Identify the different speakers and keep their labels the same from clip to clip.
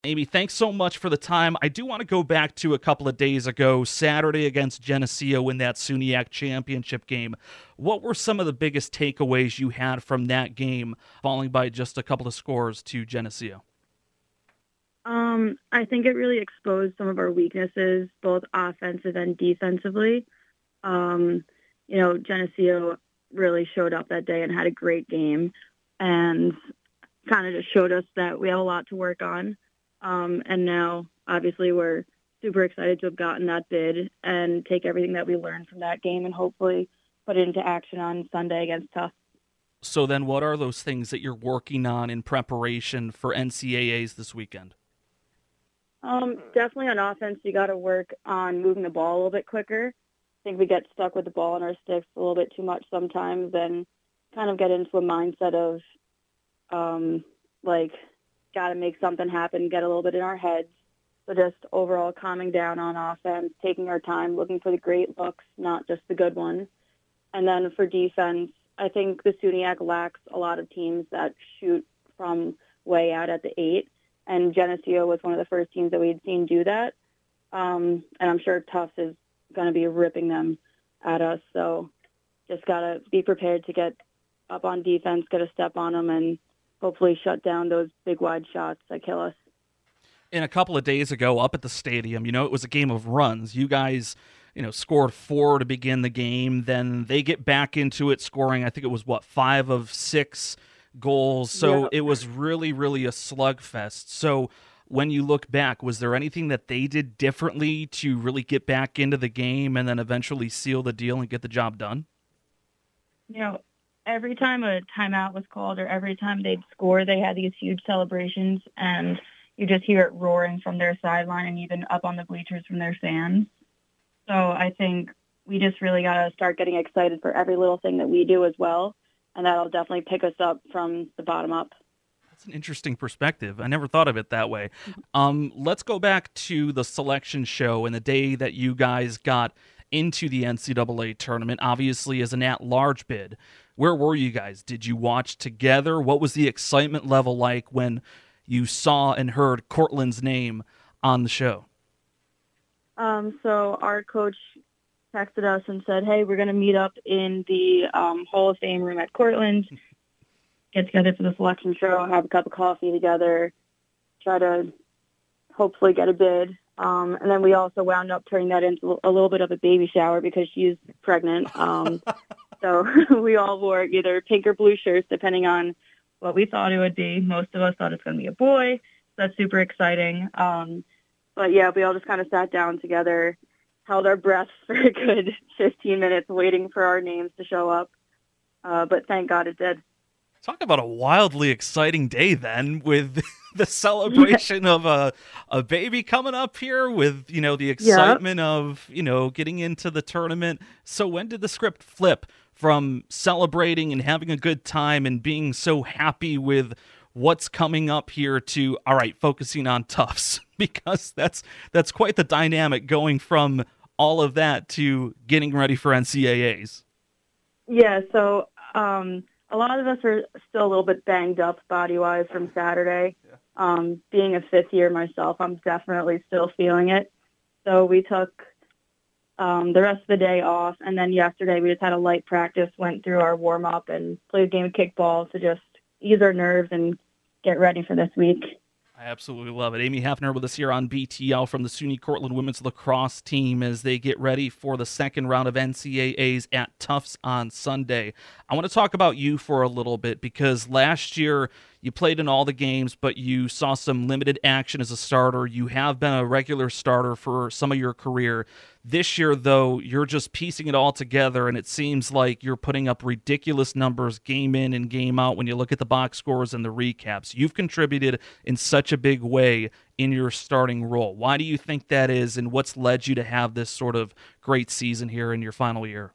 Speaker 1: Amy, thanks so much for the time. I do want to go back to a couple of days ago, Saturday against Geneseo in that SUNYAC championship game. What were some of the biggest takeaways you had from that game, falling by just a couple of scores to Geneseo?
Speaker 2: I think it really exposed some of our weaknesses, both offensive and defensively. Um, Geneseo really showed up that day and had a great game and kind of just showed us that we have a lot to work on. And now, obviously, we're super excited to have gotten that bid and take everything that we learned from that game and hopefully put it into action on Sunday against Tufts.
Speaker 1: So then what are those things that you're working on in preparation for NCAAs this weekend?
Speaker 2: Definitely on offense, you got to work on moving the ball a little bit quicker. I think we get stuck with the ball in our sticks a little bit too much sometimes and kind of get into a mindset of like, got to make something happen, get a little bit in our heads. So just overall calming down on offense, taking our time, looking for the great looks, not just the good ones. And then for defense, I think the SUNYAC lacks a lot of teams that shoot from way out at the 8. And Geneseo was one of the first teams that we had seen do that. And I'm sure Tufts is going to be ripping them at us. So just got to be prepared to get up on defense, get a step on them, and hopefully shut down those big wide shots that kill us.
Speaker 1: And a couple of days ago up at the stadium, it was a game of runs. You guys, scored 4 to begin the game. Then they get back into it, scoring, I think it was, 5 of 6 goals. So
Speaker 2: Yep.
Speaker 1: it was really, really a slugfest. So when you look back, was there anything that they did differently to really get back into the game and then eventually seal the deal and get the job done?
Speaker 2: Every time a timeout was called or every time they'd score, they had these huge celebrations, and you just hear it roaring from their sideline and even up on the bleachers from their fans. So I think we just really got to start getting excited for every little thing that we do as well, and that'll definitely pick us up from the bottom up.
Speaker 1: That's an interesting perspective. I never thought of it that way. Let's go back to the selection show and the day that you guys got into the NCAA tournament, obviously as an at-large bid. Where were you guys? Did you watch together? What was the excitement level like when you saw and heard Cortland's name on the show?
Speaker 2: So our coach texted us and said, hey, we're going to meet up in the Hall of Fame room at Cortland, get together for the selection show, have a cup of coffee together, try to hopefully get a bid. And then we also wound up turning that into a little bit of a baby shower because she's pregnant. So we all wore either pink or blue shirts, depending on what we thought it would be. Most of us thought it's going to be a boy. So that's super exciting. But yeah, we all just kind of sat down together, held our breaths for a good 15 minutes waiting for our names to show up. But thank God it did.
Speaker 1: Talk about a wildly exciting day then with the celebration of a baby coming up here with, the excitement of, getting into the tournament. So when did the script flip from celebrating and having a good time and being so happy with what's coming up here to, all right, focusing on Tufts? Because that's quite the dynamic going from all of that to getting ready for NCAAs.
Speaker 2: Yeah, so a lot of us are still a little bit banged up body-wise from Saturday. Being a fifth year myself, I'm definitely still feeling it. So we took the rest of the day off, and then yesterday we just had a light practice, went through our warm-up, and played a game of kickball to just ease our nerves and get ready for this week.
Speaker 1: I absolutely love it. Amy Hafner with us here on BTL from the SUNY Cortland women's lacrosse team as they get ready for the second round of NCAAs at Tufts on Sunday. I want to talk about you for a little bit because last year you played in all the games, but you saw some limited action as a starter. You have been a regular starter for some of your career. This year, though, you're just piecing it all together, and it seems like you're putting up ridiculous numbers game in and game out when you look at the box scores and the recaps. You've contributed in such a big way in your starting role. Why do you think that is, and what's led you to have this sort of great season here in your final year?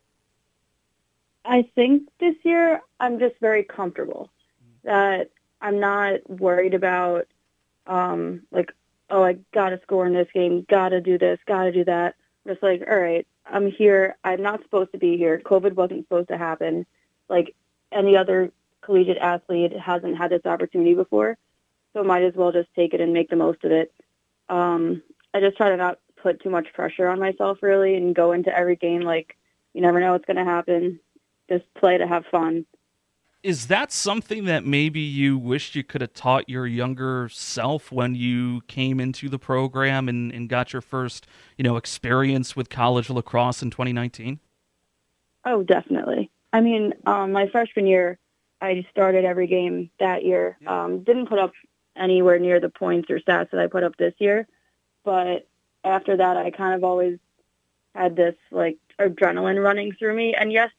Speaker 2: I think this year I'm just very comfortable that I'm not worried about oh, I got to score in this game, got to do this, got to do that. I'm just like, all right, I'm here. I'm not supposed to be here. COVID wasn't supposed to happen. Like any other collegiate athlete hasn't had this opportunity before. so might as well just take it and make the most of it. I just try to not put too much pressure on myself, really, and go into every game like you never know what's going to happen. Just play to have fun.
Speaker 1: Is that something that maybe you wished you could have taught your younger self when you came into the program and got your first, experience with college lacrosse in 2019?
Speaker 2: Oh, definitely. I mean, my freshman year, I started every game that year. Didn't put up anywhere near the points or stats that I put up this year. But after that, I kind of always had this, adrenaline running through me. And yes,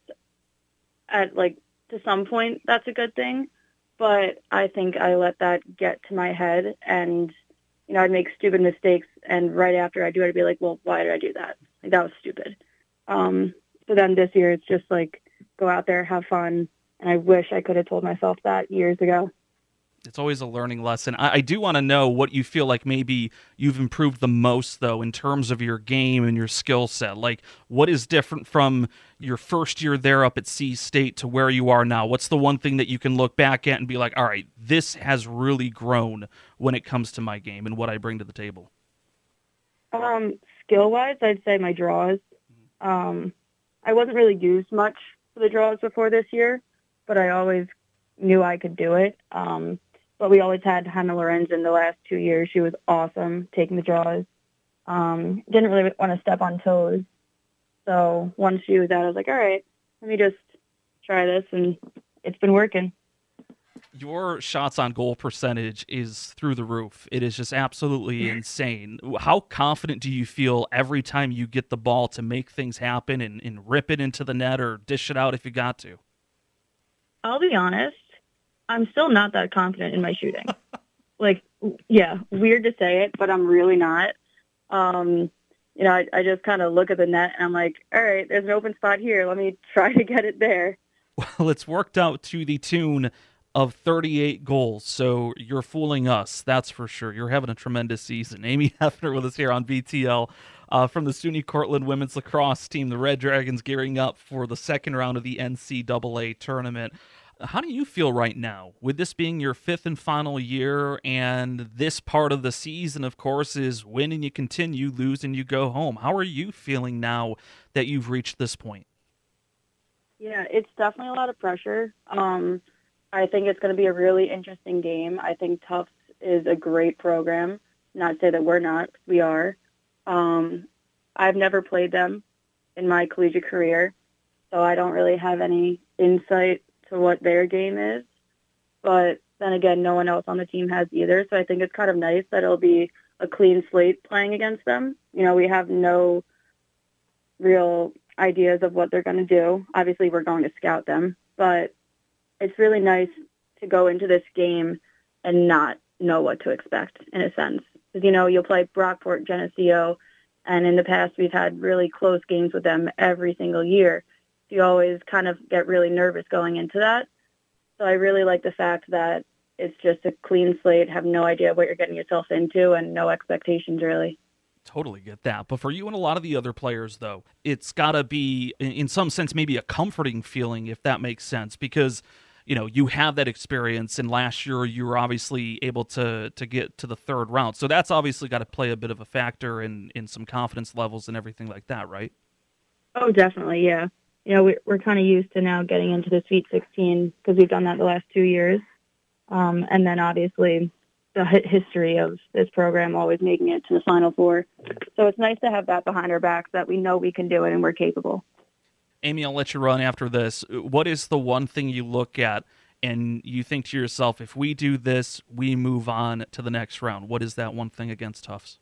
Speaker 2: to some point, that's a good thing. But I think I let that get to my head. And, I'd make stupid mistakes. And right after I do it, I'd be like, well, why did I do that? That was stupid. So then this year, it's just, go out there, have fun. And I wish I could have told myself that years ago.
Speaker 1: It's always a learning lesson. I do want to know what you feel like maybe you've improved the most, though, in terms of your game and your skill set. What is different from your first year there up at C-State to where you are now? What's the one thing that you can look back at and be like, all right, this has really grown when it comes to my game and what I bring to the table?
Speaker 2: Skill-wise, I'd say my draws. I wasn't really used much for the draws before this year, but I always knew I could do it. But we always had Hannah Lorenz in the last 2 years. She was awesome taking the draws. Didn't really want to step on toes. So once she was out, I was like, all right, let me just try this, and it's been working.
Speaker 1: Your shots on goal percentage is through the roof. It is just absolutely insane. How confident do you feel every time you get the ball to make things happen and rip it into the net or dish it out if you got to?
Speaker 2: I'll be honest. I'm still not that confident in my shooting. Weird to say it, but I'm really not. I just kind of look at the net and I'm like, all right, there's an open spot here. Let me try to get it there.
Speaker 1: Well, it's worked out to the tune of 38 goals, so you're fooling us, that's for sure. You're having a tremendous season. Amy Hefner with us here on BTL from the SUNY Cortland women's lacrosse team. The Red Dragons gearing up for the second round of the NCAA tournament. How do you feel right now, with this being your fifth and final year, and this part of the season, of course, is win and you continue, lose and you go home? How are you feeling now that you've reached this point?
Speaker 2: Yeah, it's definitely a lot of pressure. I think it's going to be a really interesting game. I think Tufts is a great program. Not to say that we're not, we are. I've never played them in my collegiate career, so I don't really have any insight to what their game is, but then again, no one else on the team has either, so I think it's kind of nice that it'll be a clean slate playing against them. We have no real ideas of what they're going to do. Obviously, we're going to scout them, but it's really nice to go into this game and not know what to expect, in a sense. Because, you'll play Brockport, Geneseo, and in the past, we've had really close games with them every single year. You always kind of get really nervous going into that. So I really like the fact that it's just a clean slate, have no idea what you're getting yourself into, and no expectations, really.
Speaker 1: Totally get that. But for you and a lot of the other players, though, it's got to be, in some sense, maybe a comforting feeling, if that makes sense, because you have that experience, and last year you were obviously able to get to the third round. So that's obviously got to play a bit of a factor in some confidence levels and everything like that, right?
Speaker 2: Oh, definitely, yeah. We're kind of used to now getting into the Sweet 16 because we've done that the last 2 years. And then obviously the history of this program always making it to the Final Four. So it's nice to have that behind our backs, that we know we can do it and we're capable.
Speaker 1: Amy, I'll let you run after this. What is the one thing you look at and you think to yourself, if we do this, we move on to the next round? What is that one thing against Tufts?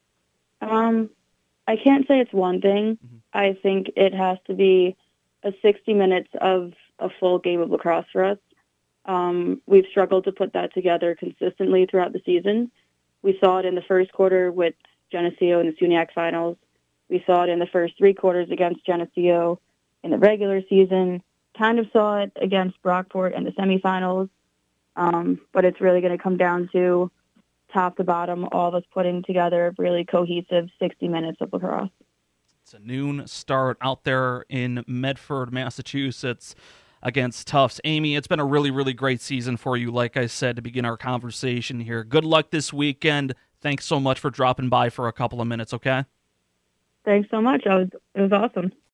Speaker 2: I can't say it's one thing. Mm-hmm. I think it has to be a 60 minutes of a full game of lacrosse for us. We've struggled to put that together consistently throughout the season. We saw it in the first quarter with Geneseo in the SUNYAC finals. We saw it in the first three quarters against Geneseo in the regular season. Kind of saw it against Brockport in the semifinals. But it's really going to come down to top to bottom, all of us putting together a really cohesive 60 minutes of lacrosse.
Speaker 1: It's a noon start out there in Medford, Massachusetts. against Tufts. Amy, it's been a really, really great season for you, like I said, to begin our conversation here. Good luck this weekend. Thanks so much for dropping by for a couple of minutes, okay?
Speaker 2: Thanks so much. It was awesome.